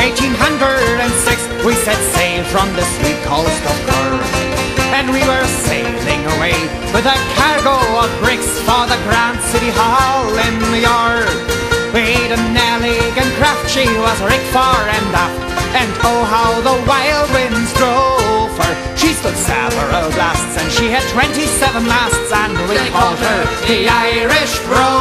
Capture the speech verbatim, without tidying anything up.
eighteen hundred six, we set sail from the sweet coast of Kerr, and we were sailing away with a cargo of bricks for the Grand City Hall in the yard. We'd an elegant craft, she was rigged fore and aft, and oh how the wild winds drove her. She stood several blasts, and she had twenty-seven masts, and we called her the Irish Rose.